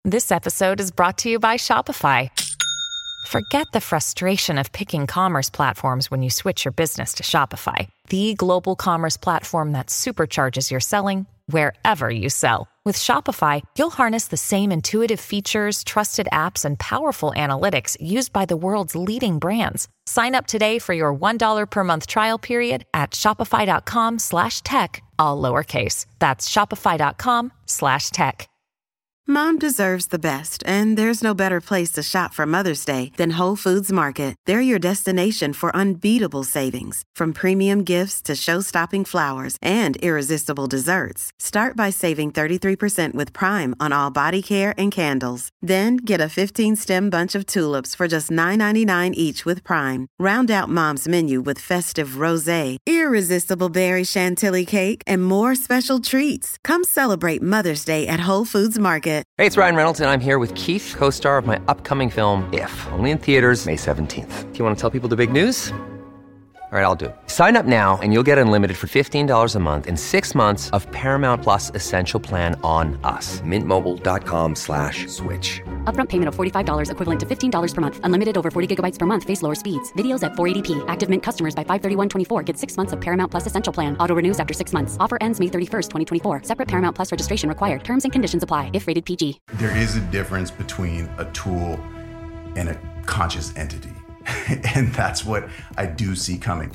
This episode is brought to you by Shopify. Forget the frustration of picking commerce platforms when you switch your business to Shopify, the global commerce platform that supercharges your selling wherever you sell. With Shopify, you'll harness the same intuitive features, trusted apps, and powerful analytics used by the world's leading brands. Sign up today for your $1 per month trial period at shopify.com/tech, all lowercase. That's shopify.com/tech. Mom deserves the best, and there's no better place to shop for Mother's Day than Whole Foods Market. They're your destination for unbeatable savings, from premium gifts to show-stopping flowers and irresistible desserts. Start by saving 33% with Prime on all body care and candles. Then get a 15-stem bunch of tulips for just $9.99 each with Prime. Round out Mom's menu with festive rosé, irresistible berry chantilly cake, and more special treats. Come celebrate Mother's Day at Whole Foods Market. Hey, it's Ryan Reynolds, and I'm here with Keith, co-star of my upcoming film, If, only in theaters May 17th. Do you want to tell people the big news? All right, I'll do it. Sign up now and you'll get unlimited for $15 a month and 6 months of Paramount Plus Essential Plan on us. MintMobile.com/switch. Upfront payment of $45 equivalent to $15 per month. Unlimited over 40 gigabytes per month. Face lower speeds. Videos at 480p. Active Mint customers by 531.24 get 6 months of Paramount Plus Essential Plan. Auto renews after 6 months. Offer ends May 31st, 2024. Separate Paramount Plus registration required. Terms and conditions apply if rated PG. There is a difference between a tool and a conscious entity. And that's what I do see coming.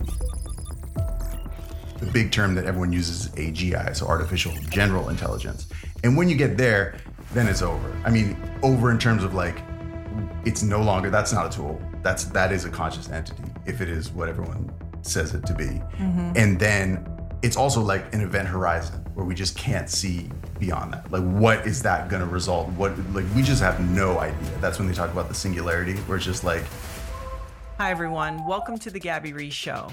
The big term that everyone uses is AGI, so artificial general intelligence. And when you get there, then it's over. I mean, over in terms of like, it's no longer, that's not a tool. That is a conscious entity, if it is what everyone says it to be. Mm-hmm. And then it's also like an event horizon where we just can't see beyond that. Like, what is that gonna result? We just have no idea. That's when they talk about the singularity, where it's just like, hi, everyone. Welcome to the Gabby Reece Show.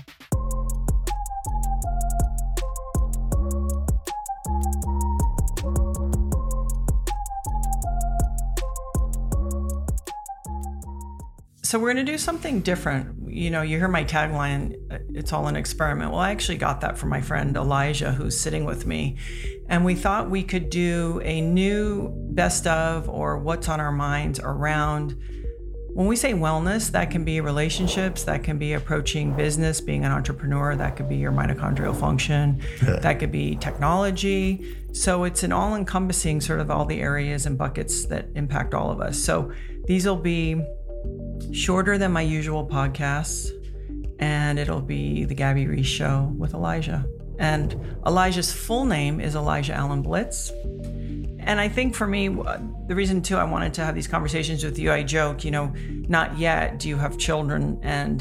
So we're going to do something different. You know, you hear my tagline, it's all an experiment. Well, I actually got that from my friend Elijah, who's sitting with me. And we thought we could do a new best of, or what's on our minds around. When we say wellness, that can be relationships, that can be approaching business, being an entrepreneur, that could be your mitochondrial function, that could be technology. So it's an all-encompassing sort of all the areas and buckets that impact all of us. So these will be shorter than my usual podcasts, and it'll be the Gabby Reece Show with Elijah. And Elijah's full name is Elijah Allen Blitz. And I think for me, the reason too I wanted to have these conversations with you, I joke, you know, not yet do you have children and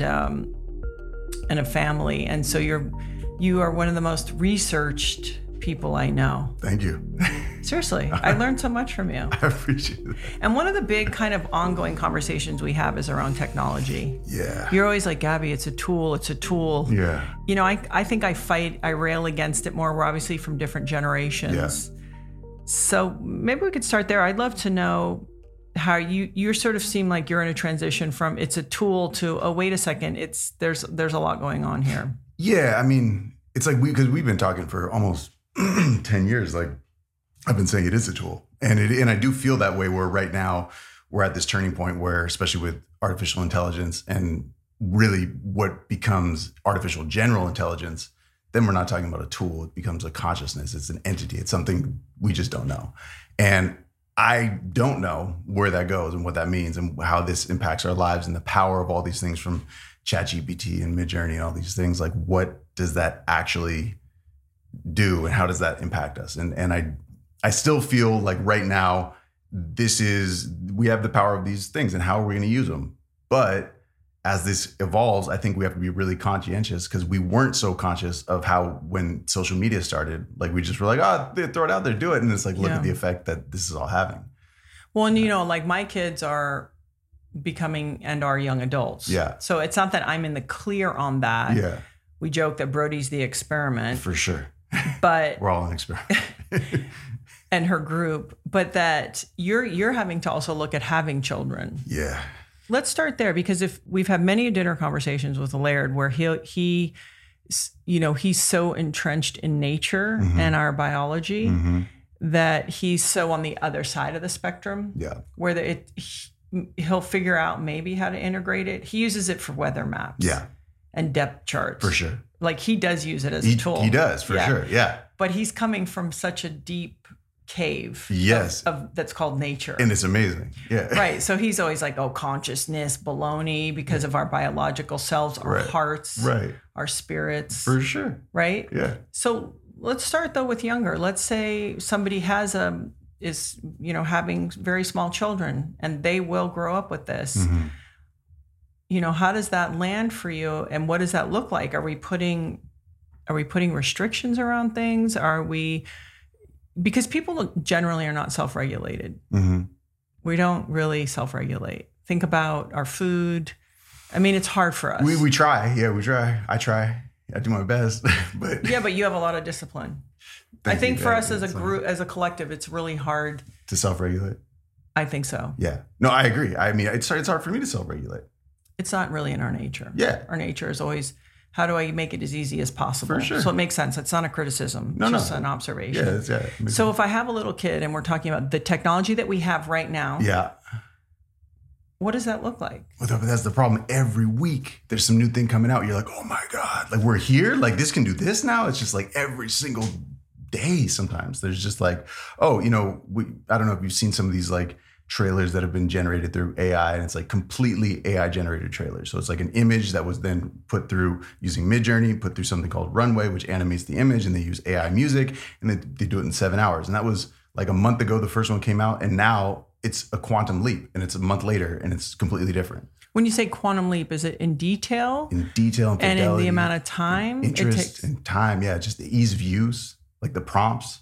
a family. And so you are one of the most researched people I know. Thank you. Seriously, I learned so much from you. I appreciate it. And one of the big kind of ongoing conversations we have is around technology. Yeah. You're always like, Gabby, it's a tool. Yeah. You know, I think I rail against it more. We're obviously from different generations. Yeah. So maybe we could start there. I'd love to know how you sort of seem like you're in a transition from it's a tool to, oh, wait a second, there's a lot going on here. Yeah, I mean, it's like because we've been talking for almost 10 years. Like I've been saying it is a tool. And I do feel that way where right now we're at this turning point where, especially with artificial intelligence and really what becomes artificial general intelligence, then we're not talking about a tool. It becomes a consciousness. It's an entity. It's something we just don't know. And I don't know where that goes and what that means and how this impacts our lives and the power of all these things from ChatGPT and Midjourney and all these things. Like, what does that actually do and how does that impact us? And I still feel like right now, we have the power of these things and how are we going to use them? But as this evolves, I think we have to be really conscientious because we weren't so conscious of how when social media started, like we just were like, oh, they throw it out there, do it. And it's like, look at the effect that this is all having. Well, and you know, like my kids are becoming and are young adults. Yeah. So it's not that I'm in the clear on that. Yeah. We joke that Brody's the experiment. For sure. But we're all an experiment. And her group, but that you're having to also look at having children. Yeah. Let's start there because if we've had many dinner conversations with Laird where he's so entrenched in nature and our biology that he's so on the other side of the spectrum. Yeah. Where he'll figure out maybe how to integrate it. He uses it for weather maps. Yeah. And depth charts. For sure. Like he does use it as a tool. He does, for sure. Yeah. But he's coming from such a deep cave. Yes. Of that's called nature. And it's amazing. Yeah. Right. So he's always like, oh, consciousness, baloney, because of our biological selves, our hearts, our spirits. For sure. Right? Yeah. So let's start though with younger. Let's say somebody is having very small children and they will grow up with this. Mm-hmm. How does that land for you and what does that look like? Are we putting restrictions around things? Because people generally are not self-regulated. Mm-hmm. We don't really self-regulate. Think about our food. I mean, it's hard for us. We try. Yeah, we try. I try. I do my best. But but you have a lot of discipline. I think for us as a group, as a collective, it's really hard to self-regulate. I think so. Yeah. No, I agree. I mean, it's hard for me to self-regulate. It's not really in our nature. Yeah. Our nature is always, how do I make it as easy as possible? For sure. So it makes sense. It's not a criticism. It's just an observation. Yeah. So if I have a little kid and we're talking about the technology that we have right now. Yeah. What does that look like? Well, that's the problem. Every week there's some new thing coming out. You're like, oh my God, like we're here. Like this can do this now. It's just like every single day sometimes. There's just like, oh, I don't know if you've seen some of these like trailers that have been generated through AI, and it's like completely AI generated trailers. So it's like an image that was then put through using Midjourney, put through something called Runway, which animates the image, and they use AI music, and they do it in 7 hours. And that was like a month ago, the first one came out, and now it's a quantum leap, and it's a month later, and it's completely different. When you say quantum leap, is it in detail? In detail and fidelity. And in the amount of time? Interest and time, yeah. Just the ease of use, like the prompts,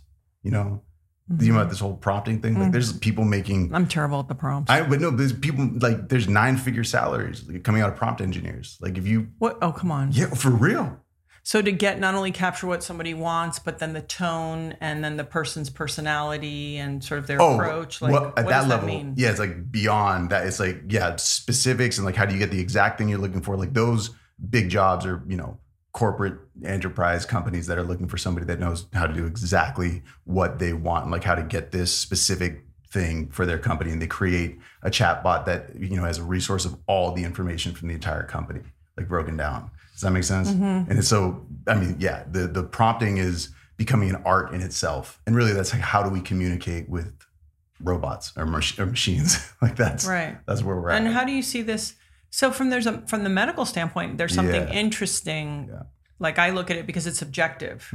about this whole prompting thing. Like there's people making... I'm terrible at the prompts. But no, there's people, like there's 9-figure salaries coming out of prompt engineers. Like if you... What? Oh, come on. Yeah, for real. So to get not only capture what somebody wants, but then the tone and then the person's personality and sort of their approach. Like, well, at what that does level, that mean? Yeah, it's like beyond that. It's like, specifics and like how do you get the exact thing you're looking for? Like those big jobs are, corporate enterprise companies that are looking for somebody that knows how to do exactly what they want and like how to get this specific thing for their company. And they create a chatbot that, has a resource of all the information from the entire company, like broken down. Does that make sense? Mm-hmm. And it's so, the prompting is becoming an art in itself. And really that's like, how do we communicate with robots or machines? Like that's where we're at. And how do you see this? So from the medical standpoint, there's something interesting. Yeah. Like I look at it because it's objective,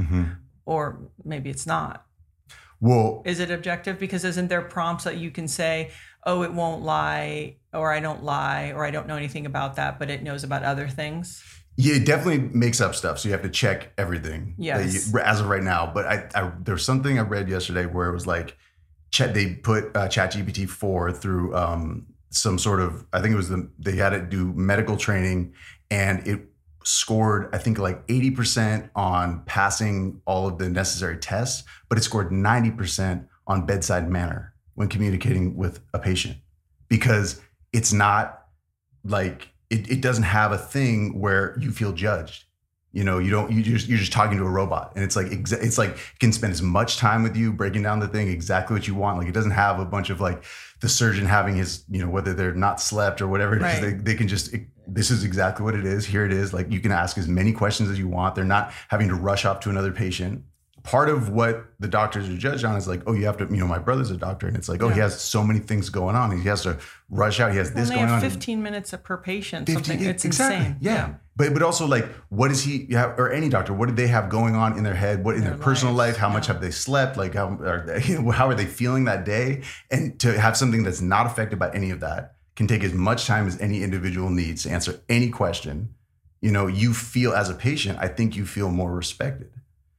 or maybe it's not. Well, is it objective? Because isn't there prompts that you can say, oh, it won't lie, or I don't lie, or I don't know anything about that, but it knows about other things? Yeah, it definitely makes up stuff. So you have to check everything. Yes. As of right now. But there was something I read yesterday where it was like, they put ChatGPT 4 through some sort of, I think it was they had it do medical training, and it scored, I think like 80% on passing all of the necessary tests, but it scored 90% on bedside manner when communicating with a patient, because it's not like, it doesn't have a thing where you feel judged. You're just talking to a robot, and it's like it can spend as much time with you breaking down the thing exactly what you want. Like it doesn't have a bunch of like the surgeon having his, whether they're not slept or whatever it is, they can just, this is exactly what it is. Here it is. Like you can ask as many questions as you want. They're not having to rush off to another patient. Part of what the doctors are judged on is like, oh, you have to, my brother's a doctor, and it's like, he has so many things going on. He has to rush out. He has this going on. They have 15 minutes per patient. Something. It's insane. Yeah. But also like, what does he have, or any doctor, what did they have going on in their head? What in their personal life? How much have they slept? Like how are they feeling that day? And to have something that's not affected by any of that can take as much time as any individual needs to answer any question. You feel as a patient, I think you feel more respected.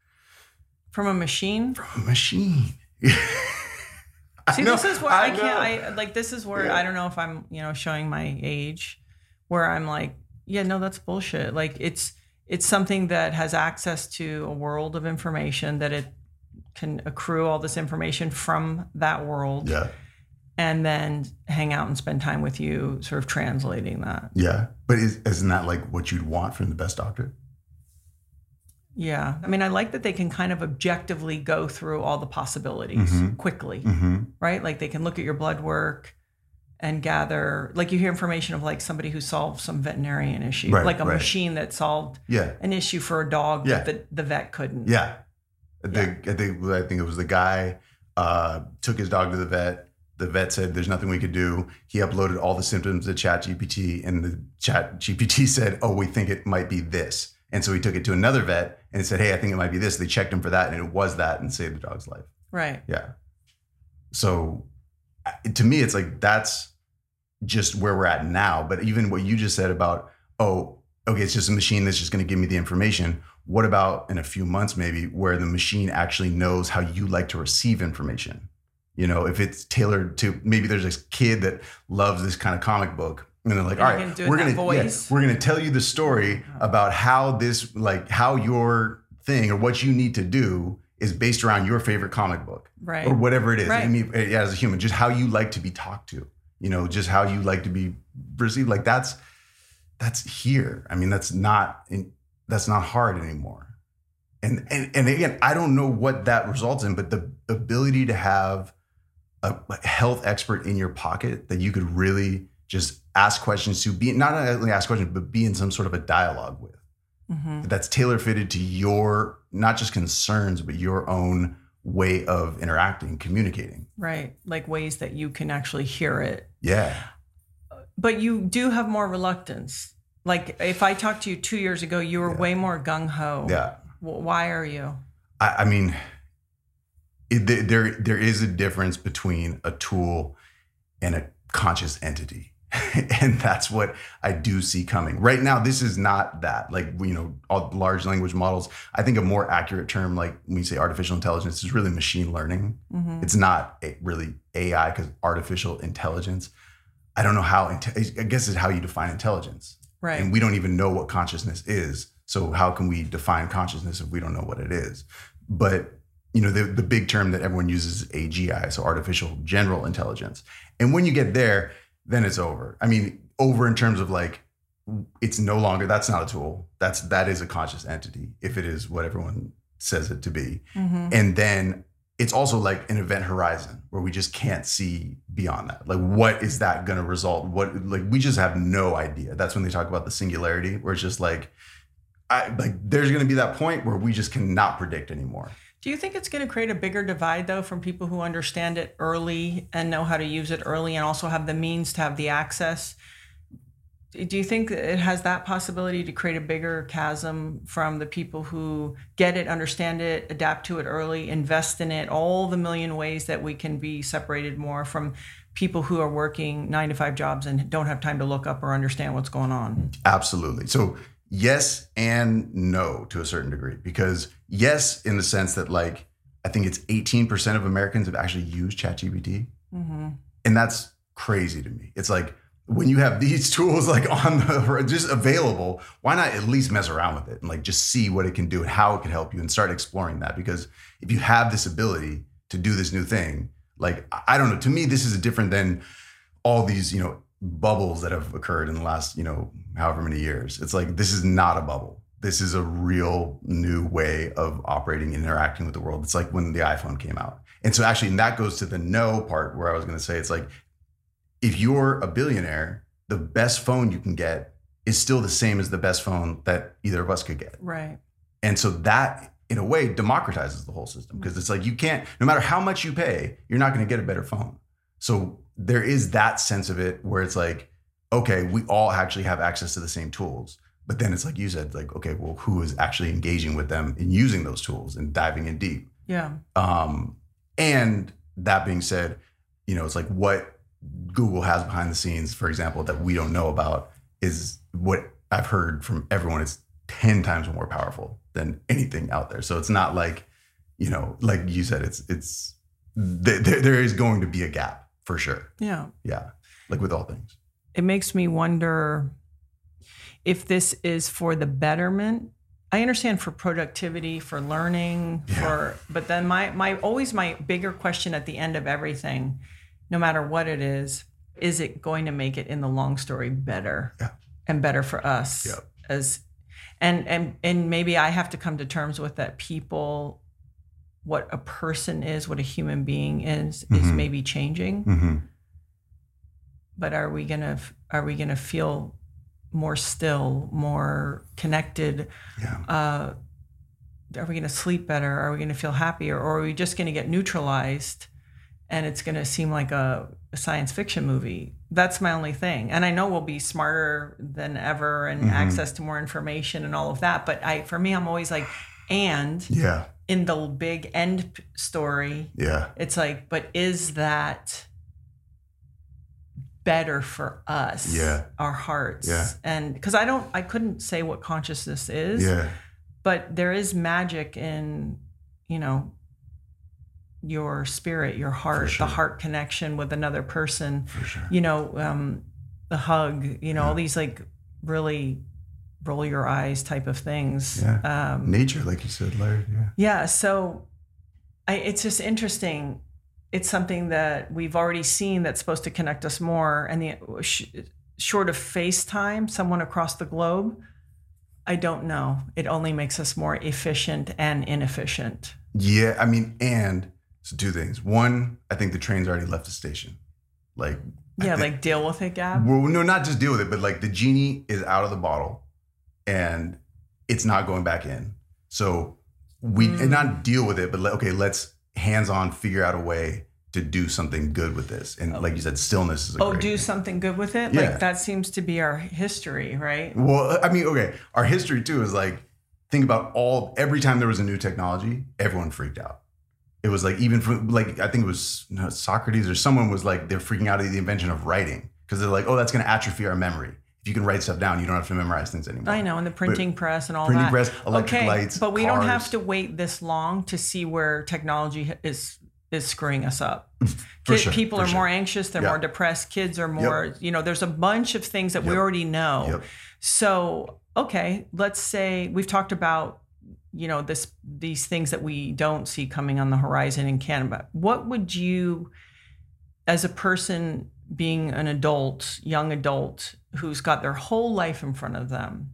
From a machine? From a machine. See, this is where this is where I don't know if I'm, showing my age, where I'm like, yeah, no, that's bullshit. Like it's something that has access to a world of information, that it can accrue all this information from that world. Yeah. And then hang out and spend time with you, sort of translating that. Yeah. But isn't that like what you'd want from the best doctor? Yeah. I mean, I like that they can kind of objectively go through all the possibilities quickly, right? Like they can look at your blood work and gather, like you hear information of like somebody who solved some veterinarian issue, like a machine that solved an issue for a dog that the vet couldn't. Yeah. I think it was the guy took his dog to the vet. The vet said, there's nothing we could do. He uploaded all the symptoms to ChatGPT, and the ChatGPT said, oh, we think it might be this. And so he took it to another vet and said, hey, I think it might be this. They checked him for that, and it was that, and saved the dog's life. Right. Yeah. So to me, it's like, that's just where we're at now. But even what you just said about, oh, okay, it's just a machine that's just going to give me the information. What about in a few months, maybe, where the machine actually knows how you like to receive information? You know, if it's tailored to, maybe there's this kid that loves this kind of comic book, and they're like, all right, we're gonna tell you the story about how this, like how your thing or what you need to do is based around your favorite comic book, right, or whatever it is. Right. I mean, as a human, just how you like to be talked to, you know, just how you like to be perceived. Like that's here. I mean, that's not hard anymore. And again, I don't know what that results in, but the ability to have a health expert in your pocket that you could really just ask questions to, be not only ask questions, but be in some sort of a dialogue with, that's tailor fitted to your, not just concerns, but your own way of interacting, communicating. Right. Like ways that you can actually hear it. Yeah. But you do have more reluctance. Like if I talked to you 2 years ago, you were way more gung-ho. Yeah. Why are you? I mean, there is a difference between a tool and a conscious entity. And that's what I do see coming. Right now, this is not that. Like, you know, all large language models, I think a more accurate term, like when you say artificial intelligence, is really machine learning. It's not really AI, because artificial intelligence, I don't know how, I guess it's how you define intelligence. Right. And we don't even know what consciousness is. So how can we define consciousness if we don't know what it is? But, you know, the big term that everyone uses is AGI, so artificial general intelligence. And when you get there, then it's over. I mean, over in terms of like, it's no longer, that's not a tool. That is a conscious entity, if it is what everyone says it to be. And then it's also like an event horizon where we just can't see beyond that. Like, what is that going to result? Like, we just have no idea. That's when they talk about the singularity, where it's just like there's going to be that point where we just cannot predict anymore. Do you think it's going to create a bigger divide, though, from people who understand it early and know how to use it early and also have the means to have the access? Do you think it has that possibility to create a bigger chasm from the people who get it, understand it, adapt to it early, invest in it, all the million ways that we can be separated more from people who are working 9-to-5 jobs and don't have time to look up or understand what's going on? Absolutely. So yes and no to a certain degree, because yes, in the sense that like, I think it's 18% of Americans have actually used ChatGPT. And that's crazy to me. It's like, when you have these tools like on the, just available, why not at least mess around with it and like just see what it can do and how it can help you and start exploring that? Because if you have this ability to do this new thing, like, I don't know, to me, this is different than all these, you know, bubbles that have occurred in the last, you know, however many years. It's like, this is not a bubble. This is a real new way of operating and interacting with the world. It's like when the iPhone came out. And so actually, and that goes to the no part where I was going to say, it's like, if you're a billionaire, the best phone you can get is still the same as the best phone that either of us could get. Right. And so that, in a way, democratizes the whole system, because it's like, you can't, no matter how much you pay, you're not going to get a better phone. So there is that sense of it where it's like, okay, we all actually have access to the same tools. But then it's like you said, like, okay, well, who is actually engaging with them and using those tools and diving in deep? Yeah. And that being said, you know, it's like what Google has behind the scenes, for example, that we don't know about, is what I've heard from everyone. It's 10 times more powerful than anything out there. So it's not like, you know, like you said, there is going to be a gap for sure. Yeah. Yeah. Like with all things. It makes me wonder if this is for the betterment. I understand for productivity, for learning, but then my bigger question at the end of everything, no matter what it is it going to make it in the long story better and better for us? And maybe I have to come to terms with that. People, what a person is, what a human being is maybe changing. But are we gonna feel more still, more connected? Yeah. Are we gonna sleep better? Are we gonna feel happier? Or are we just gonna get neutralized and it's gonna seem like a science fiction movie? That's my only thing. And I know we'll be smarter than ever and access to more information and all of that. But for me, I'm always like, and in the big end story, it's like, but is that better for us, our hearts? And because I couldn't say what consciousness is, but there is magic in, your spirit, your heart, the heart connection with another person, the hug, all these like really roll your eyes type of things. Nature, like you said, Laird. So it's just interesting. It's something that we've already seen that's supposed to connect us more. And short of FaceTime, someone across the globe, I don't know. It only makes us more efficient and inefficient. Yeah, I mean, and so two things. One, I think the train's already left the station. Like deal with it, Gab? Well, no, not just deal with it, but like the genie is out of the bottle and it's not going back in. So and not deal with it, but let's hands-on figure out a way to do something good with this. And like you said, stillness is a great thing. Something good with it? Like that seems to be our history, right? Well, I mean, okay. Our history too is like, think about every time there was a new technology, everyone freaked out. It was like, even for like, I think it was Socrates or someone was like, they're freaking out at the invention of writing. Because they're like, that's going to atrophy our memory. If you can write stuff down, you don't have to memorize things anymore. I know, and the printing press and all that. Printing press, electric lights, but we cars. don't have to wait this long to see where technology is screwing us up. People are more anxious, they're more depressed, kids are more, there's a bunch of things that we already know. So, let's say we've talked about, these things that we don't see coming on the horizon in Canada. What would you, as a person being an adult, young adult, who's got their whole life in front of them,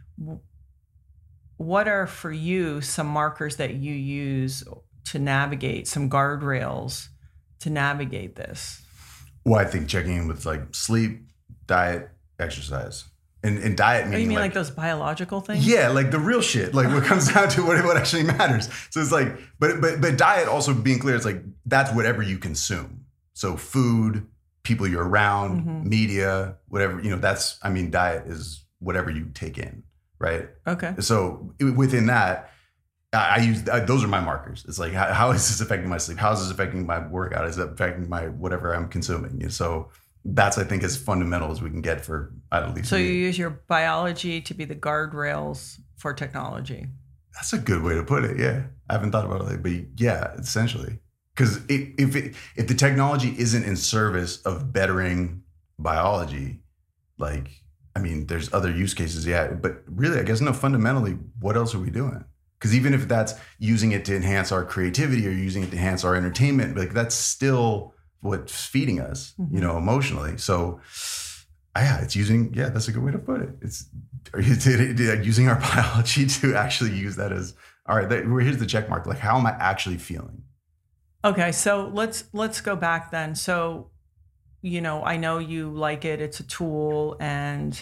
what are for you some markers that you use to navigate, some guardrails to navigate this? Well, I think checking in with like sleep, diet, exercise. And diet meaning, you mean like those biological things? Yeah, like the real shit, like what comes down to what actually matters. So it's like, but diet also being clear, it's like that's whatever you consume. So food, people you're around, media, whatever, diet is whatever you take in, right? Okay. So within that, I use, those are my markers. It's like, how is this affecting my sleep? How is this affecting my workout? Is it affecting my whatever I'm consuming? So that's, I think, as fundamental as we can get for at least. So you use your biology to be the guardrails for technology. That's a good way to put it. Yeah, I haven't thought about it, but yeah, essentially, because if the technology isn't in service of bettering biology, there's other use cases. Yeah, but really, I guess fundamentally, what else are we doing? Because even if that's using it to enhance our creativity or using it to enhance our entertainment, that's still what's feeding us, emotionally. So, it's using, that's a good way to put it. It's using our biology to actually use that as, all right, here's the check mark. Like, how am I actually feeling? Okay, so let's go back then. So, I know you like it. It's a tool, and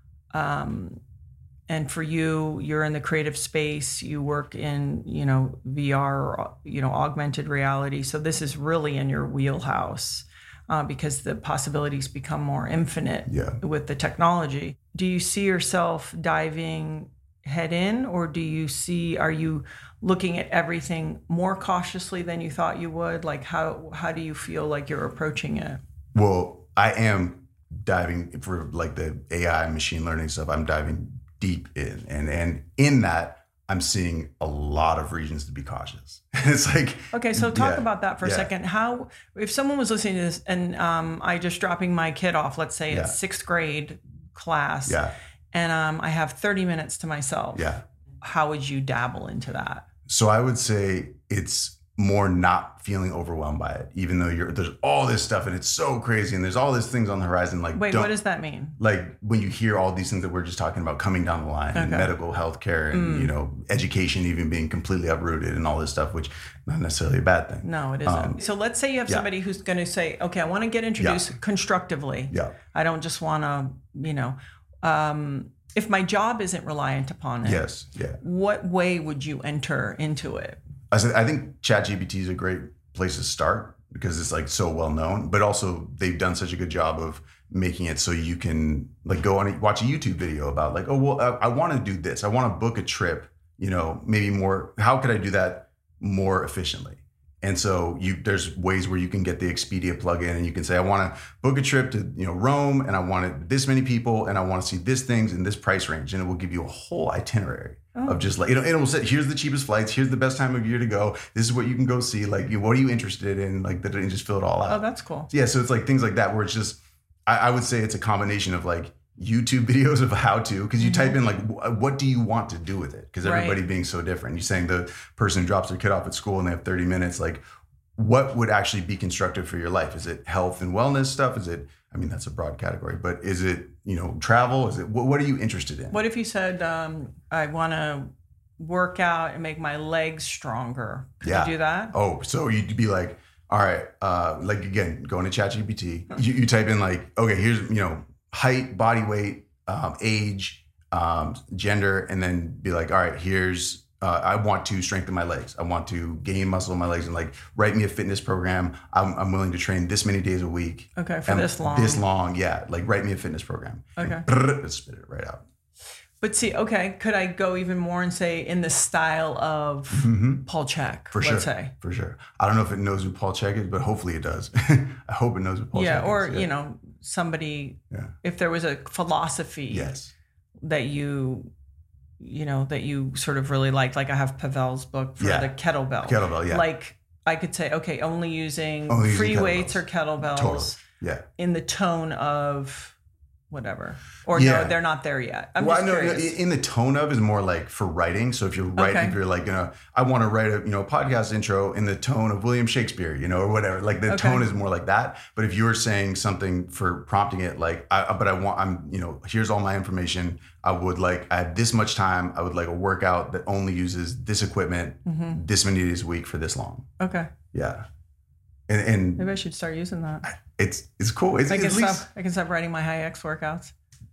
for you, you're in the creative space. You work in, VR, augmented reality. So this is really in your wheelhouse because the possibilities become more infinite with the technology. Do you see yourself diving head in, or are you looking at everything more cautiously than you thought you would? Like how do you feel like you're approaching it? Well, I am diving for like the AI machine learning stuff. I'm diving deep in, and in that I'm seeing a lot of reasons to be cautious. It's like, okay, so talk about that for a second. How, if someone was listening to this and I just dropping my kid off, let's say it's 6th grade class, and I have 30 minutes to myself, how would you dabble into that? So I would say it's more not feeling overwhelmed by it, even though there's all this stuff and it's so crazy and there's all these things on the horizon. Like, wait, what does that mean? Like when you hear all these things that we're just talking about coming down the line, and medical healthcare, and you know, education even being completely uprooted and all this stuff, which not necessarily a bad thing. No, it isn't. So let's say you have somebody who's going to say, okay, I want to get introduced constructively. Yeah. I don't just want to, you know, if my job isn't reliant upon it. Yes. Yeah. What way would you enter into it? I think ChatGPT is a great place to start because it's like so well known, but also they've done such a good job of making it so you can like go on and watch a YouTube video about like, oh, well, I want to do this. I want to book a trip, you know, maybe more. How could I do that more efficiently? And so there's ways where you can get the Expedia plugin and you can say, I want to book a trip to, you know, Rome, and I wanted this many people and I want to see this things in this price range. And it will give you a whole itinerary of just like, it will say, here's the cheapest flights. Here's the best time of year to go. This is what you can go see. Like, what are you interested in? Like that, and just fill it all out. Oh, that's cool. Yeah. So it's like things like that where it's just, I would say it's a combination of like YouTube videos of how to, because you type in like, what do you want to do with it? Because everybody being so different. You're saying the person who drops their kid off at school and they have 30 minutes, like what would actually be constructive for your life? Is it health and wellness stuff? Is it, I mean, that's a broad category, but is it, you know, travel? Is it, what are you interested in? What if you said, I want to work out and make my legs stronger? Could you do that? Oh, so you'd be like, all right, like again, going to ChatGPT, you type in like, okay, here's, you know, height, body weight, age, gender, and then be like, all right, here's, I want to strengthen my legs. I want to gain muscle in my legs, and like write me a fitness program. I'm willing to train this many days a week. Okay, for this long. This long, yeah. Like write me a fitness program. Okay. And spit it right out. But see, okay, could I go even more and say in the style of Paul Chek, let's say? For sure. I don't know if it knows who Paul Chek is, but hopefully it does. I hope it knows who Paul Chek is. Yeah, or, you know, somebody, if there was a philosophy that you know, that you sort of really liked, like I have Pavel's book for the kettlebell. Kettlebell, yeah. Like I could say, okay, only using free weights or kettlebells totally. In the tone of whatever. Or no, they're not there yet. I'm just curious. In the tone of is more like for writing. So if you're writing, if you're like, you know, I want to write a, you know, podcast intro in the tone of William Shakespeare, you know, or whatever. Like the tone is more like that. But if you were saying something for prompting it, like, I'm, you know, here's all my information. I have this much time. I would like a workout that only uses this equipment, this many days a week for this long. Okay. Yeah. And maybe I should start using that. It's cool. I can stop writing my high X workouts.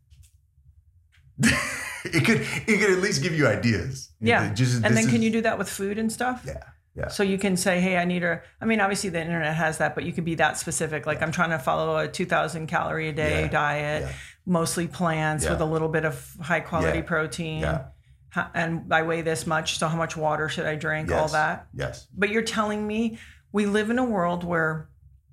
it could at least give you ideas. Yeah. Can you do that with food and stuff? Yeah. Yeah. So you can say, hey, obviously the internet has that, but you could be that specific. Like I'm trying to follow a 2,000 calorie a day diet, mostly plants with a little bit of high quality protein. Yeah. And I weigh this much. So how much water should I drink? All that. Yes. But you're telling me we live in a world where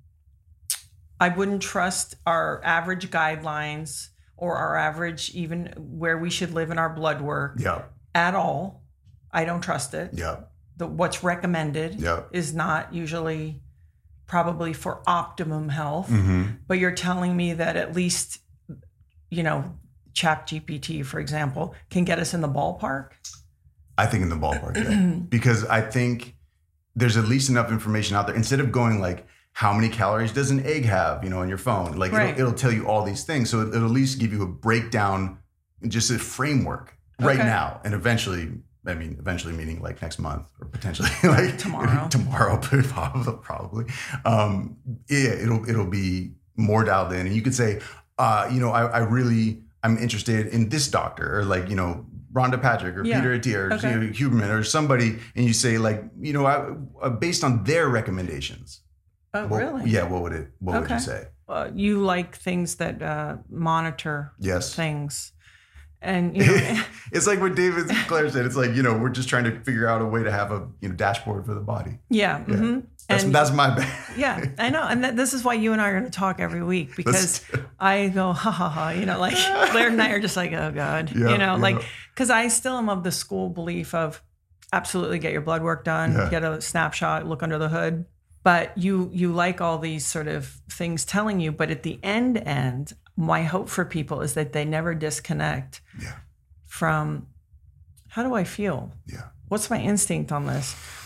I wouldn't trust our average guidelines or our average, even where we should live in our blood work at all. I don't trust it. Yeah. What's recommended is not usually probably for optimum health. But you're telling me that at least, you know, ChatGPT, for example, can get us in the ballpark? I think in the ballpark, yeah. Because I think there's at least enough information out there. Instead of going like, how many calories does an egg have, you know, on your phone? Like it'll tell you all these things. So it'll at least give you a breakdown, just a framework right now. And eventually meaning like next month or potentially like tomorrow, probably. It'll be more dialed in. And you could say, you know, I'm interested in this doctor, or like, you know, Rhonda Patrick or Peter Attia or Huberman or somebody. And you say like, you know, based on their recommendations. Oh, really? Yeah. What would you say? You like things that monitor things. And you know, it's like what David Sinclair said. It's like, you know, we're just trying to figure out a way to have a, you know, dashboard for the body. Yeah. Mm-hmm. That's my bad. Yeah, I know. And this is why you and I are going to talk every week, because I go, ha, ha, ha. You know, like Laird and I are just like, oh, God. You know, like, because I still am of the school belief of absolutely get your blood work done, get a snapshot, look under the hood. But you like all these sort of things telling you. But at the end, my hope for people is that they never disconnect from how do I feel? Yeah. What's my instinct on this?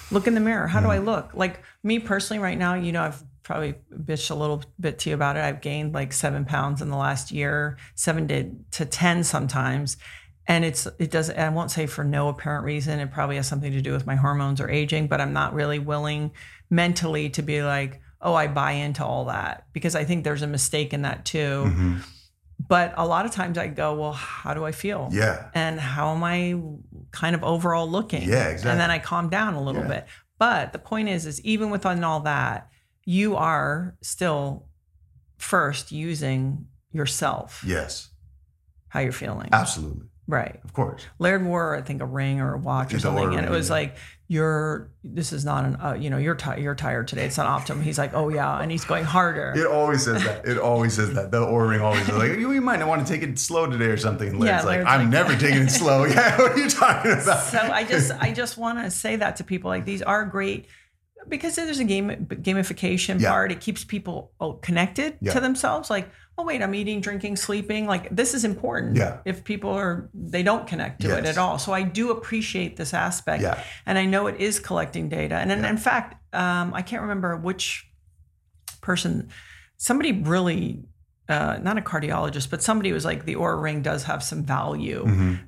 Look in the mirror. How do I look? Like me personally right now, I've probably bitched a little bit to you about it. I've gained like 7 pounds in the last year, 7 to 10 sometimes. And it does, I won't say for no apparent reason. It probably has something to do with my hormones or aging, but I'm not really willing mentally to be like, oh, I buy into all that, because I think there's a mistake in that too. Mm-hmm. But a lot of times I go, well, how do I feel? Yeah. And how am I kind of overall looking? Yeah, exactly. And then I calm down a little bit. But the point is even within all that, you are still first using yourself. Yes. How you're feeling. Absolutely. Right. Of course. Laird wore, I think, a ring or a watch or something. And it was like, this is not an, you're tired today. It's not optimum. He's like, oh yeah. And he's going harder. It always says that. The Oura ring always is like, you might not want to take it slow today or something. And Laird's like, I'm never taking it slow. Yeah. What are you talking about? So I just want to say that to people. Like, these are great because there's a gamification part. It keeps people connected to themselves. Like, oh wait, I'm eating, drinking, sleeping. Like, this is important. Yeah. If people they don't connect to it at all. So I do appreciate this aspect. Yeah. And I know it is collecting data. And in fact, I can't remember which person, somebody really, not a cardiologist, but somebody was like, the Oura ring does have some value.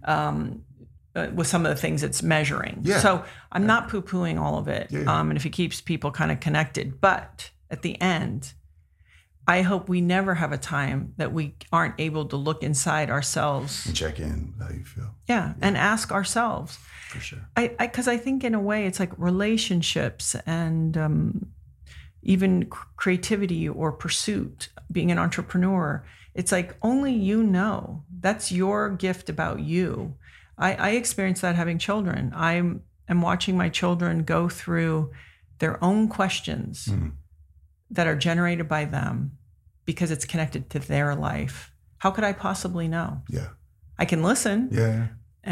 With some of the things it's measuring. Yeah. So I'm not poo-pooing all of it. Yeah. And if it keeps people kind of connected. But at the end, I hope we never have a time that we aren't able to look inside ourselves. And check in how you feel. Yeah. And ask ourselves. For sure. Because I think in a way it's like relationships and even creativity or pursuit, being an entrepreneur. It's like only you know. That's your gift about you. I experienced that having children. I am watching my children go through their own questions that are generated by them because it's connected to their life. How could I possibly know? Yeah. I can listen. Yeah.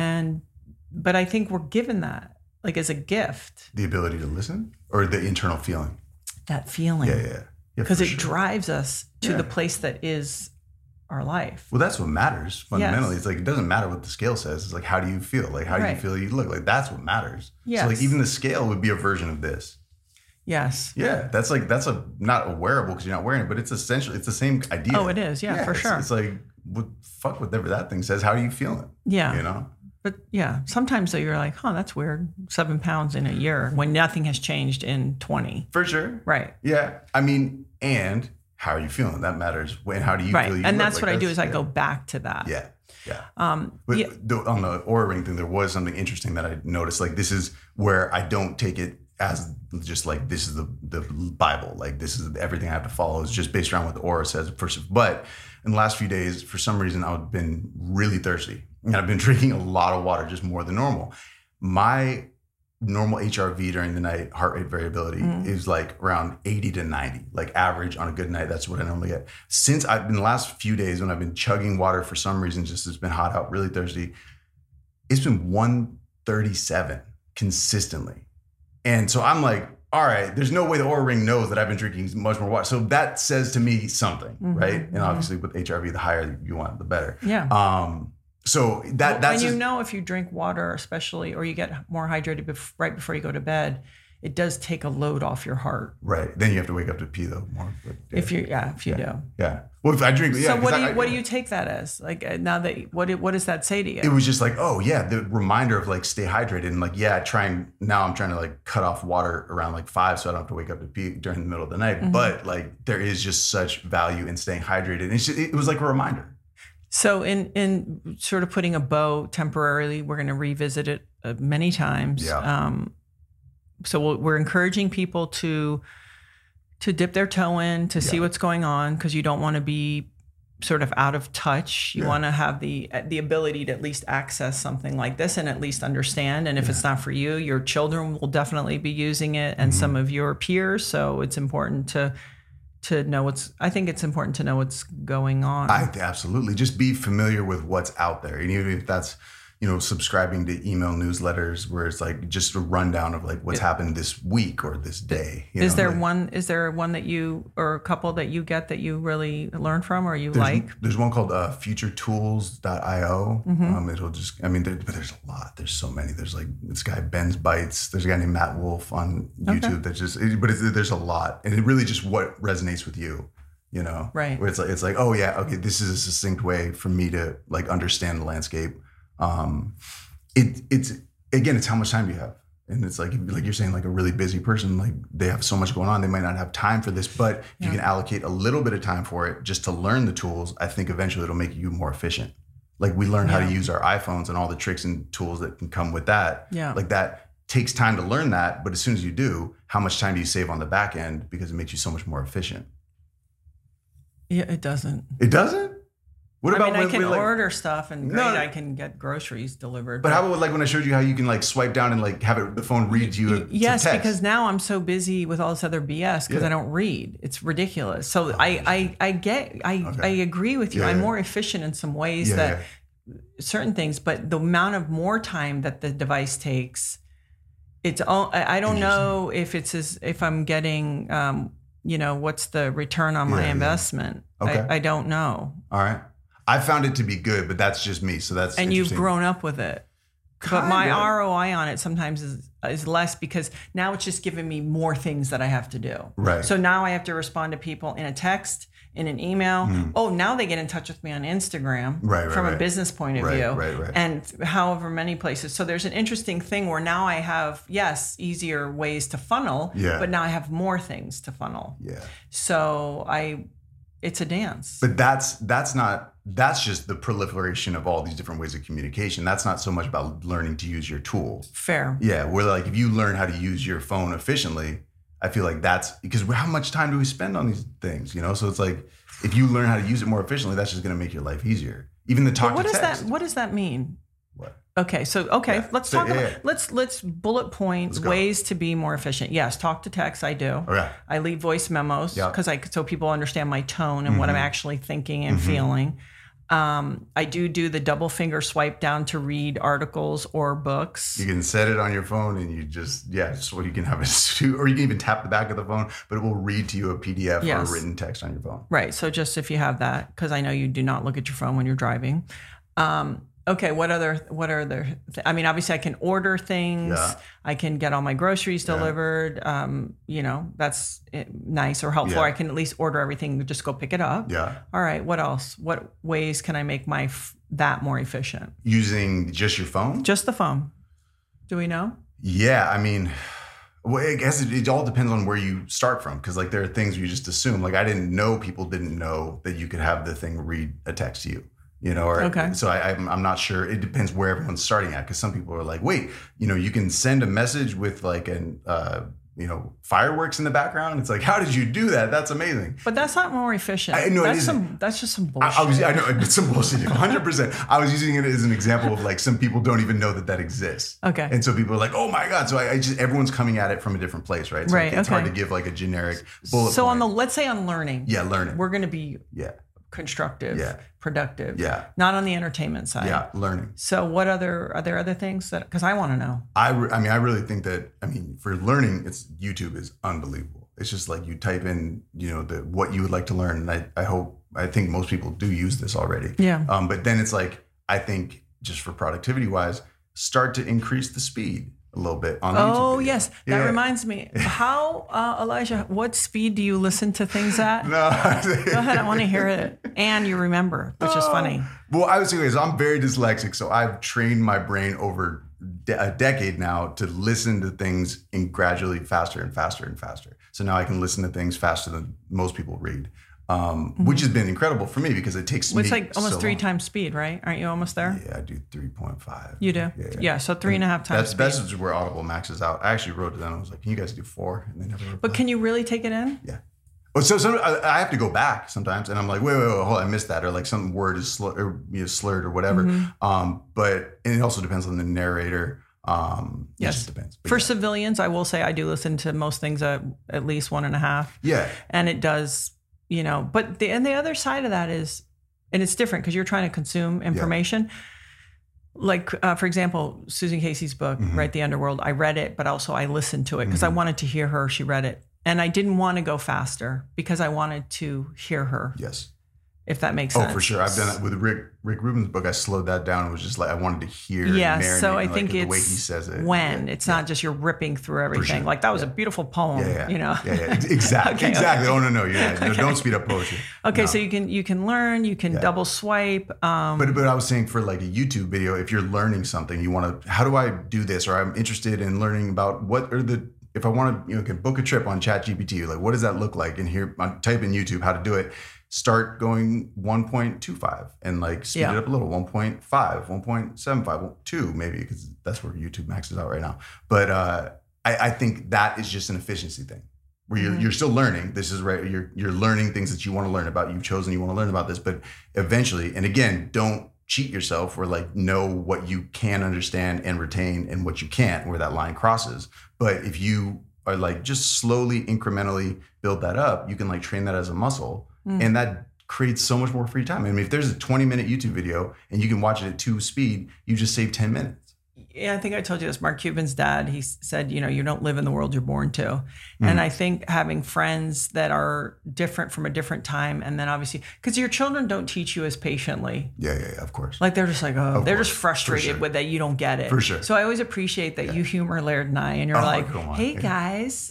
But I think we're given that, like, as a gift. The ability to listen or the internal feeling? That feeling. Yeah. Because it drives us to the place that is our life. Well, that's what matters fundamentally. Yes. It's like, it doesn't matter what the scale says. It's like, how do you feel? Like, how do you feel you look? Like, that's what matters. Yes. So like, even the scale would be a version of this. Yes. Yeah. That's not a wearable because you're not wearing it, but it's essentially, it's the same idea. Oh, it is. Yeah, for sure. It's like, fuck whatever that thing says. How are you feeling? Yeah. You know? But yeah, sometimes though you're like, oh, that's weird. 7 pounds in a year when nothing has changed in 20. For sure. Right. Yeah. I mean, and how are you feeling? That matters. When, how do you feel? And that's what I do is I go back to that. Yeah. Yeah. On the Oura ring thing, there was something interesting that I noticed. Like, this is where I don't take it as just like, this is the Bible. Like, this is everything I have to follow. It's just based around what the Oura says. But in the last few days, for some reason, I've been really thirsty. And I've been drinking a lot of water, just more than normal. My normal HRV during the night, heart rate variability, is like around 80 to 90, like average on a good night. That's what I normally get. Since I've been the last few days when I've been chugging water for some reason, just it's been hot out, really thirsty, it's been 137 consistently. And so I'm like, all right, there's no way the Oura ring knows that I've been drinking much more water. So that says to me something, right? And obviously with HRV, the higher you want, the better. Yeah. So that's when you know if you drink water, especially, or you get more hydrated right before you go to bed, it does take a load off your heart. Right. Then you have to wake up to pee though more. But, if you do. Yeah. Well, if I drink, so what do you take that as? Like, now that what does that say to you? It was just like, oh yeah, the reminder of like, stay hydrated, and like, yeah, now I'm trying to like cut off water around like 5 so I don't have to wake up to pee during the middle of the night. But like, there is just such value in staying hydrated. And it was like a reminder. So in sort of putting a bow temporarily, we're going to revisit it many times. Yeah. So we're encouraging people to dip their toe in, to see what's going on, because you don't want to be sort of out of touch. You want to have the ability to at least access something like this and at least understand. And if it's not for you, your children will definitely be using it, and some of your peers. So it's important to know I think it's important to know what's going on. Absolutely. Just be familiar with what's out there. And even if that's subscribing to email newsletters where it's like just a rundown of like what's happened this week or this day. Is there one that you, or a couple that you get that you really learn from or you like? There's one called futuretools.io. It'll just, but there's a lot. There's so many. There's like this guy, Ben's Bites. There's a guy named Matt Wolf on YouTube that just, there's a lot. And it really just what resonates with you. Right. Where it's like, oh yeah, okay, this is a succinct way for me to like understand the landscape. It's how much time do you have? And it's like you're saying, like a really busy person, like they have so much going on, they might not have time for this, but if you can allocate a little bit of time for it just to learn the tools, I think eventually it'll make you more efficient. Like we learn how to use our iPhones and all the tricks and tools that can come with that. Yeah. Like that takes time to learn that, but as soon as you do, how much time do you save on the back end because it makes you so much more efficient? Yeah, it doesn't. It doesn't? What about I can order stuff and I can get groceries delivered. But how about like when I showed you how you can like swipe down and like have the phone read to you? Yes, because now I'm so busy with all this other BS because I don't read. It's ridiculous. So I agree with you. I'm more efficient in some ways certain things, but the amount of more time that the device takes, it's all. I don't know if I'm getting. What's the return on my investment? Okay. I don't know. All right. I found it to be good, but that's just me. So that's and you've grown up with it. But my ROI on it sometimes is less because now it's just giving me more things that I have to do. Right. So now I have to respond to people in a text, in an email. Oh, now they get in touch with me on Instagram from a business point of view. Right. And however many places. So there's an interesting thing where now I have, easier ways to funnel, but now I have more things to funnel. Yeah. So it's a dance. But that's just the proliferation of all these different ways of communication. That's not so much about learning to use your tool. Fair. Yeah, where like if you learn how to use your phone efficiently, I feel like that's because how much time do we spend on these things, So it's like if you learn how to use it more efficiently, that's just going to make your life easier. Even the talk to text. What does that mean? What? Okay, let's talk about let's bullet point ways to be more efficient. Yes, talk to text. I do. Okay. I leave voice memos because so people understand my tone and what I'm actually thinking and feeling. I do the double finger swipe down to read articles or books. You can set it on your phone and you just so you can have it, or you can even tap the back of the phone, but it will read to you a PDF or a written text on your phone. Right. So just if you have that, because I know you do not look at your phone when you're driving. Okay, what other? Obviously I can order things. Yeah. I can get all my groceries delivered. That's nice or helpful. I can at least order everything, just go pick it up. Yeah. All right, what else? What ways can I make that more efficient? Using just your phone? Just the phone. Do we know? Yeah, I guess it all depends on where you start from, because like there are things you just assume. Like people didn't know that you could have the thing read a text to you. So I'm not sure. It depends where everyone's starting at, because some people are like, wait, you can send a message with like an fireworks in the background. It's like, how did you do that? That's amazing. But that's not more efficient. I know that's just some bullshit. I know it's some bullshit. 100%. I was using it as an example of like some people don't even know that exists. Okay. And so people are like, oh my God. So everyone's coming at it from a different place, right? So it's hard to give like a generic bullet point. Let's say on learning. Yeah, learning. We're going to be constructive, productive, not on the entertainment side. Yeah, learning. So are there other things that, because I want to know. I really think that, for learning, YouTube is unbelievable. It's just like you type in, what you would like to learn. And I think most people do use this already. Yeah. But then it's like, I think just for productivity wise, start to increase the speed a little bit on YouTube. Oh, yes. That reminds me. How, Elijah, what speed do you listen to things at? No. Go ahead. I want to hear it. And you remember, which is funny. Well, I would say I'm very dyslexic, so I've trained my brain over a decade now to listen to things in gradually faster and faster and faster. So now I can listen to things faster than most people read. Which has been incredible for me because it takes me. It's like almost 3 times speed, right? Aren't you almost there? Yeah, I do 3.5. You do? Yeah, so 3.5 times speed. That's where Audible maxes out. I actually wrote to them. I was like, can you guys do 4? And they never replied. But can you really take it in? Yeah. Oh, so I have to go back sometimes, and I'm like, wait, hold on, I missed that, or like some word is slurred or whatever. But it also depends on the narrator. Yes. It just depends. For civilians, I will say I do listen to most things at least 1.5. Yeah. And it does. But the other side of that is, and it's different because you're trying to consume information. Like, for example, Susan Casey's book, Write the Underworld, I read it, but also I listened to it because I wanted to hear her. She read it. And I didn't want to go faster because I wanted to hear her. Yes. If that makes sense. Oh, for sure. I've done that with Rick Rubin's book. I slowed that down. It was just like I wanted to hear. Yeah, so I think the it's way he says it. It's not just you're ripping through everything. Sure. Like that was a beautiful poem. You know. Yeah. Exactly. Okay, exactly. okay. Oh no. No, don't speed up poetry. Okay, No. so you can learn. You can double swipe. But I was saying for like a YouTube video, if you're learning something, you want to. How do I do this? Or I'm interested in learning about what are the. If I want to, can book a trip on ChatGPT, like what does that look like? And here, type in YouTube how to do it. Start going 1.25 and like speed it up a little, 1.5, 1.75, 2 maybe, because that's where YouTube maxes out right now. But I think that is just an efficiency thing where you're still learning. This is right. You're learning things that you want to learn about. You've chosen you want to learn about this, but eventually, and again, don't cheat yourself or like know what you can understand and retain and what you can't, where that line crosses. But if you are like just slowly, incrementally build that up, you can like train that as a muscle. And that creates so much more free time. I mean, if there's a 20-minute YouTube video and you can watch it at 2 speed, you just save 10 minutes. Yeah, I think I told you this. Mark Cuban's dad, he said, you don't live in the world you're born to. And I think having friends that are different from a different time, and then obviously, because your children don't teach you as patiently. Yeah, of course. Like they're just like, they're just frustrated with that you don't get it. For sure. So I always appreciate that you humor Laird and I, and you're like, hey guys.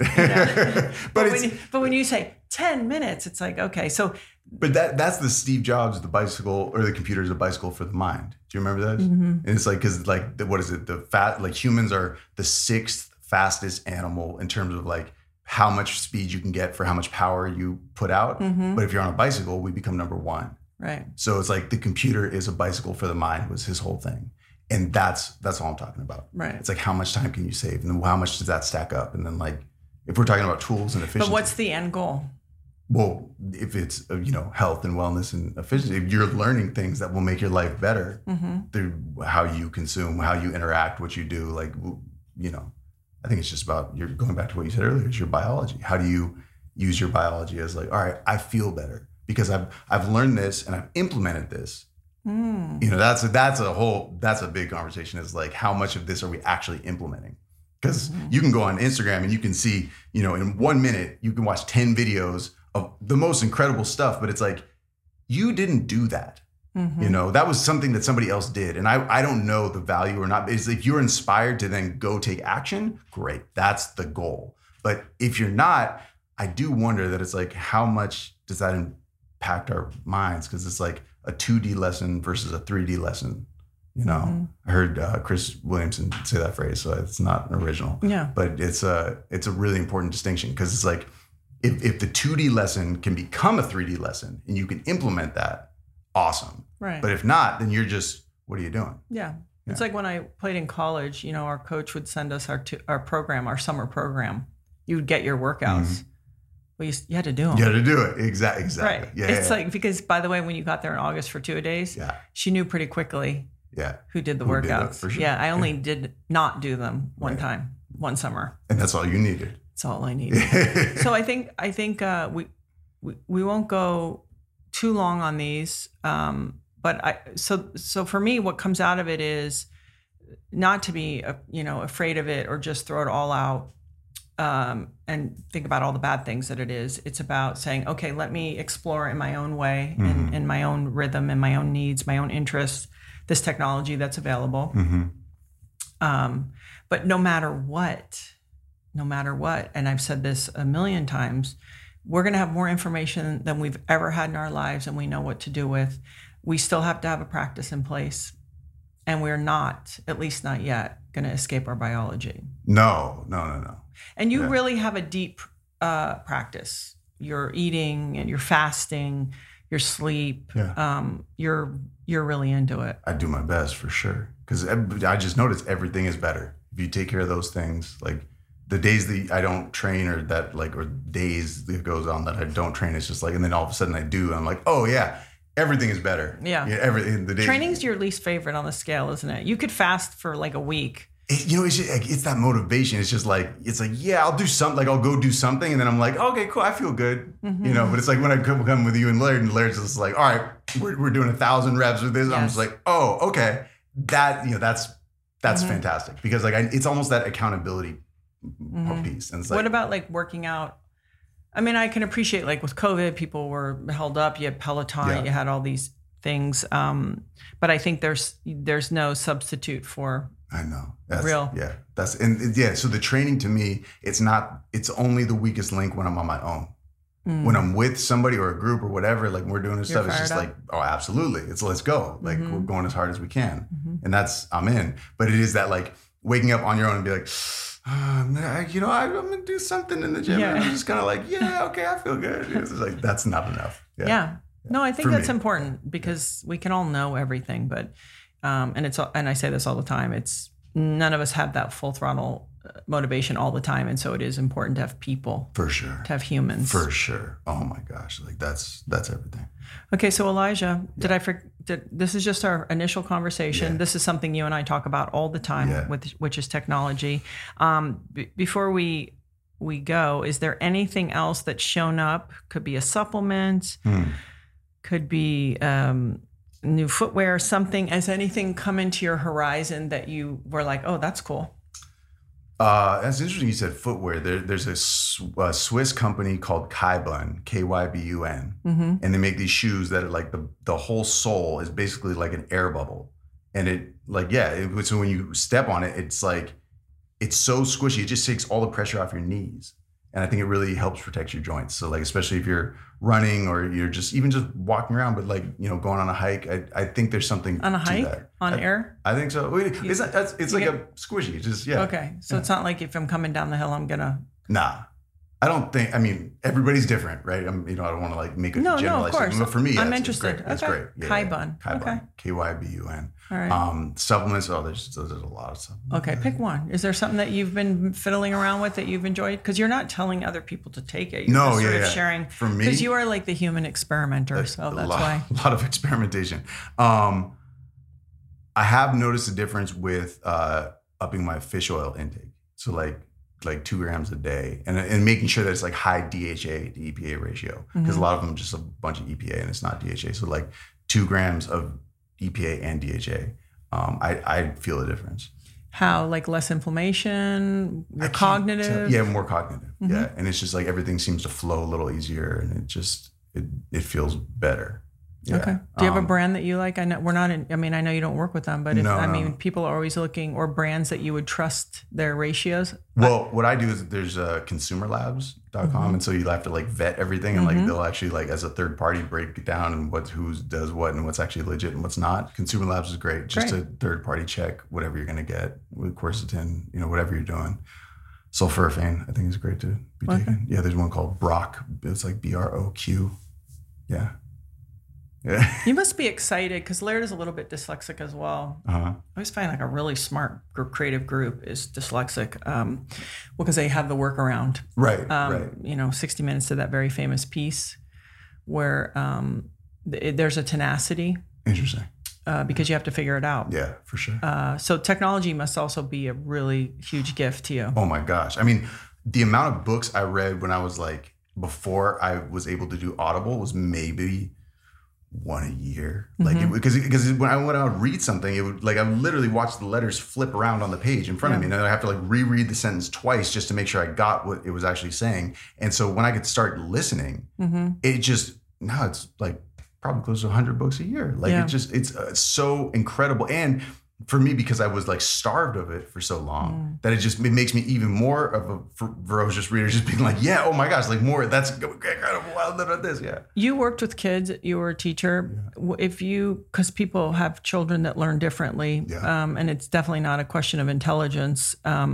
But when you say 10 minutes, it's like, okay, so. But that's the Steve Jobs, the bicycle, or the computer is a bicycle for the mind. Do you remember that? And it's like, because like, what is it? Like humans are the 6th fastest animal in terms of like how much speed you can get for how much power you put out. But if you're on a bicycle, we become number 1. Right. So it's like the computer is a bicycle for the mind was his whole thing. And that's all I'm talking about. Right. It's like how much time can you save? And then how much does that stack up? And then like, if we're talking about tools and efficiency. But what's the end goal? Well, if it's, health and wellness and efficiency, if you're learning things that will make your life better through how you consume, how you interact, what you do, like, I think it's just about, you're going back to what you said earlier, it's your biology. How do you use your biology as like, all right, I feel better because I've learned this and I've implemented this. That's a big conversation is like, how much of this are we actually implementing? Because you can go on Instagram and you can see, in 1 minute, you can watch 10 videos of the most incredible stuff, but it's like, you didn't do that. That was something that somebody else did. And I don't know the value or not. It's if you're inspired to then go take action, great. That's the goal. But if you're not, I do wonder that it's like, how much does that impact our minds? Because it's like a 2D lesson versus a 3D lesson. I heard Chris Williamson say that phrase, so it's not original. Yeah. But it's a really important distinction because it's like, if the 2D lesson can become a 3D lesson and you can implement that, awesome. Right. But if not, then you're just, what are you doing? Yeah. It's like when I played in college, our coach would send us our program, our summer program. You would get your workouts. Well, you had to do them. You had to do it. Exactly. Right. Yeah, it's like, because by the way, when you got there in August for 2 days, she knew pretty quickly who did the workouts. For sure. Yeah. I only did not do them one time, one summer. And that's all you needed. That's all I needed. So I think we won't go too long on these. But so for me, what comes out of it is not to be, afraid of it or just throw it all out and think about all the bad things that it is. It's about saying, okay, let me explore in my own way, in my own rhythm, in my own needs, my own interests, this technology that's available. But no matter what, and I've said this a million times, we're going to have more information than we've ever had in our lives, and we know what to do with. We still have to have a practice in place, and we're not, at least not yet, going to escape our biology. No. And you really have a deep practice. You're eating and you're fasting, your sleep. You're really into it. I do my best for sure. Because I just noticed everything is better. If you take care of those things, like the days that I don't train or days that goes on that I don't train, it's just like, and then all of a sudden I do, and I'm like, oh yeah, everything is better. Yeah. Everything. Training's your least favorite on the scale, isn't it? You could fast for like a week. It's that motivation. It's like, yeah, I'll do something. Like I'll go do something, and then I'm like, okay, cool, I feel good. But it's like when I come with you and Laird's just like, all right, we're doing 1,000 reps with this. Yes. I'm just like, oh, okay. that, that's fantastic, because like it's almost that accountability piece. And it's like, what about like working out? I mean, I can appreciate like with COVID, people were held up. You had Peloton, you had all these things. But I think there's no substitute for. I know. Real. Yeah. So the training to me, it's only the weakest link when I'm on my own. When I'm with somebody or a group or whatever, like we're doing this stuff, it's just like, oh, absolutely. Let's go. Like we're going as hard as we can. And I'm in. But it is that like waking up on your own and be like, I'm going to do something in the gym. And I'm just kind of like, okay, I feel good. It's like, that's not enough. Yeah. No, I think that's important, because we can all know everything, but, and I say this all the time, it's none of us have that full throttle motivation all the time. And so it is important to have people. For sure. To have humans. For sure. Oh my gosh. Like that's everything. Okay. So Elijah, this is just our initial conversation. Yeah. This is something you and I talk about all the time, which is technology. Before we go, is there anything else that's shown up? Could be a supplement, could be new footwear, something. Has anything come into your horizon that you were like, oh, that's cool? That's interesting. You said footwear. There's a Swiss company called Kybun, Kybun, and they make these shoes that are like the whole sole is basically like an air bubble, and so when you step on it, it's like it's so squishy. It just takes all the pressure off your knees, and I think it really helps protect your joints. So like especially if you're running or you're just walking around, but like going on a hike, I think there's something on a hike to that. On air. I think so. It's like a squishy. Just Okay, so it's not like if I'm coming down the hill, I'm gonna. Nah, I don't think. I mean, everybody's different, right? I don't want to like make a generalized statement. But for me, I'm interested. It's great. Yeah, Kybun. Okay. Kybun. All right. Supplements. Oh, there's a lot of supplements. Okay, pick one. Is there something that you've been fiddling around with that you've enjoyed? Because you're not telling other people to take it. You're just sort of sharing. For me, because you are like the human experimenter, so that's why. A lot of experimentation. I have noticed a difference with upping my fish oil intake. So like 2 grams a day, and making sure that it's like high DHA to EPA ratio, because a lot of them are just a bunch of EPA and it's not DHA. So like 2 grams of EPA and DHA, I feel a difference. How? Like less inflammation, cognitive? Yeah, more cognitive. Yeah, and it's just like everything seems to flow a little easier, and it feels better. Yeah. Okay. Do you have a brand that you like? I know we're not in. I mean, I know you don't work with them, but people are always looking, or brands that you would trust their ratios. Well, what I do is there's consumerlabs.com, and so you have to like vet everything, and like they'll actually like as a third party break it down and who does what and what's actually legit and what's not. Consumer Labs is great, just a third party check whatever you're gonna get with quercetin, whatever you're doing. Sulforaphane, I think is great to be taken. Yeah, there's one called Brock. It's like BROQ. Yeah. You must be excited because Laird is a little bit dyslexic as well. I always find like a really smart creative group is dyslexic, because they have the workaround. Right. 60 Minutes did that very famous piece where there's a tenacity. Interesting. Because you have to figure it out. Yeah, for sure. So technology must also be a really huge gift to you. Oh my gosh. I mean, the amount of books I read when I was like, before I was able to do Audible was maybe one a year, like because when I would read something, it would like I would literally watch the letters flip around on the page in front of me, and then I have to like reread the sentence twice just to make sure I got what it was actually saying. And so when I could start listening, it just now it's like probably close to 100 books a year. Like it's so incredible. And for me, because I was like starved of it for so long, that it makes me even more of a ferocious reader, just being like, yeah, oh my gosh, like more, that's incredible. I love this. Yeah. You worked with kids, you were a teacher. Because people have children that learn differently, and it's definitely not a question of intelligence.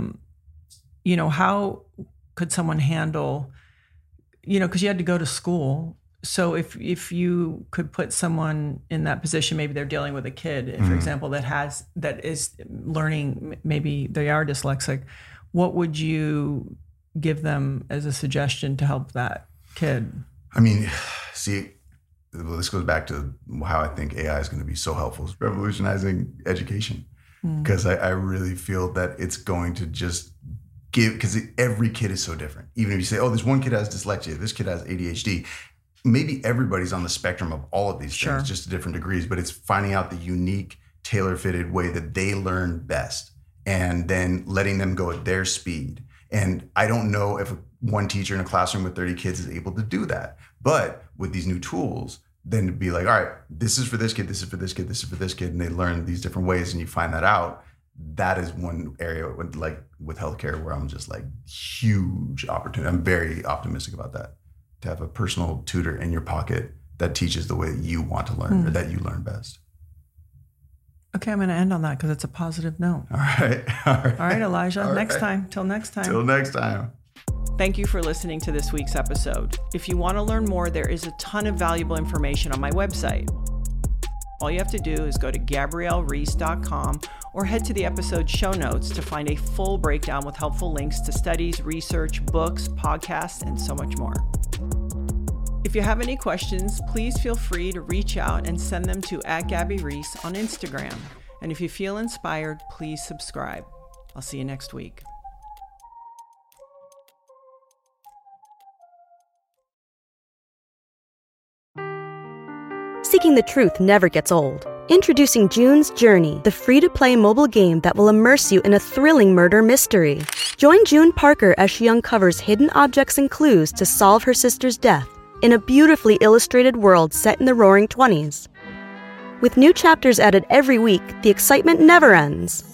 How could someone handle, because you had to go to school. So if you could put someone in that position, maybe they're dealing with a kid, for example, that is learning, maybe they are dyslexic, what would you give them as a suggestion to help that kid? I mean, this goes back to how I think AI is going to be so helpful. It's revolutionizing education, because I really feel that it's going to just because every kid is so different. Even if you say, oh, this one kid has dyslexia, this kid has ADHD, maybe everybody's on the spectrum of all of these things, just to different degrees, but it's finding out the unique tailor-fitted way that they learn best, and then letting them go at their speed. And I don't know if one teacher in a classroom with 30 kids is able to do that. But with these new tools, then to be like, all right, this is for this kid, this is for this kid, this is for this kid, and they learn these different ways, and you find that out. That is one area with healthcare where I'm just like, huge opportunity. I'm very optimistic about that, to have a personal tutor in your pocket that teaches the way that you want to learn or that you learn best. Okay, I'm going to end on that because it's a positive note. All right, Elijah. Next time. Till next time. Thank you for listening to this week's episode. If you want to learn more, there is a ton of valuable information on my website. All you have to do is go to GabrielleReese.com or head to the episode show notes to find a full breakdown with helpful links to studies, research, books, podcasts, and so much more. If you have any questions, please feel free to reach out and send them to @GabbyReese on Instagram. And if you feel inspired, please subscribe. I'll see you next week. Seeking the truth never gets old. Introducing June's Journey, the free-to-play mobile game that will immerse you in a thrilling murder mystery. Join June Parker as she uncovers hidden objects and clues to solve her sister's death in a beautifully illustrated world set in the Roaring '20s. With new chapters added every week, the excitement never ends.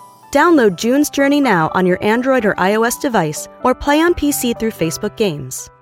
Download June's Journey now on your Android or iOS device, or play on PC through Facebook Games.